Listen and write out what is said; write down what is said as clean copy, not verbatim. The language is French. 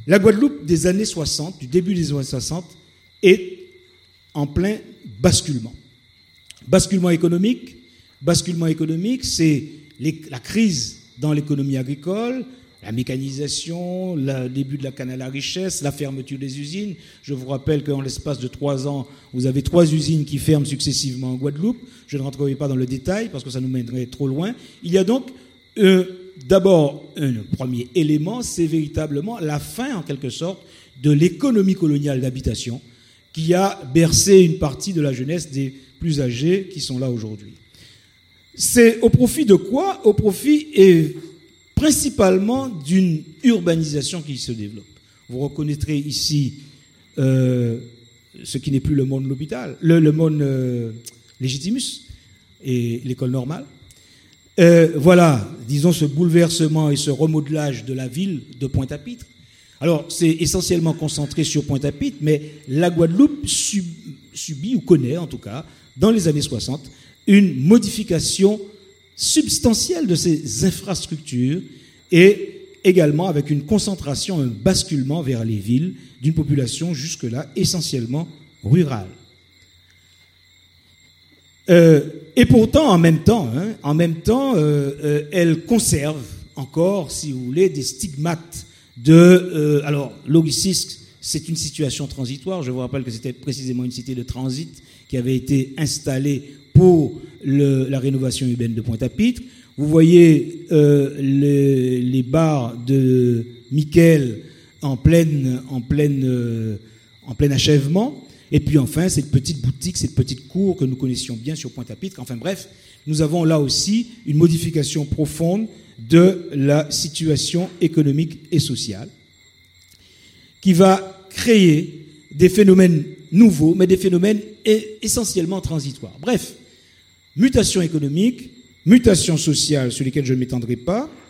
La Guadeloupe des années 60, du début des années 60, est en plein basculement. Basculement économique, c'est la crise dans l'économie agricole, la mécanisation, le début de la canne à la richesse, la fermeture des usines. Je vous rappelle qu'en l'espace de 3 ans, vous avez 3 usines qui ferment successivement en Guadeloupe. Je ne rentrerai pas dans le détail parce que ça nous mènerait trop loin. Il y a donc d'abord un premier élément, c'est véritablement la fin, en quelque sorte, de l'économie coloniale d'habitation qui a bercé une partie de la jeunesse des plus âgés qui sont là aujourd'hui. C'est au profit de quoi ? Au profit principalement d'une urbanisation qui se développe. Vous reconnaîtrez ici ce qui n'est plus le monde l'hôpital, le monde légitimus et l'école normale. Voilà, disons, ce bouleversement et ce remodelage de la ville de Pointe-à-Pitre. Alors, c'est essentiellement concentré sur Pointe-à-Pitre, mais la Guadeloupe subit, ou connaît en tout cas, dans les années 60, une modification substantielle de ses infrastructures et également avec une concentration, un basculement vers les villes d'une population jusque-là essentiellement rurale. Et pourtant, en même temps, elle conserve encore, si vous voulez, des stigmates de... alors, l'Oricisque, c'est une situation transitoire. Je vous rappelle que c'était précisément une cité de transit qui avait été installée pour la rénovation urbaine de Pointe-à-Pitre. Vous voyez les bars de Miquel en plein achèvement. Et puis enfin, cette petite boutique, cette petite cour que nous connaissions bien sur Pointe-à-Pitre. Enfin bref, nous avons là aussi une modification profonde de la situation économique et sociale qui va créer des phénomènes nouveaux, mais des phénomènes essentiellement transitoires. Bref, mutation économique, mutation sociale sur lesquelles je ne m'étendrai pas,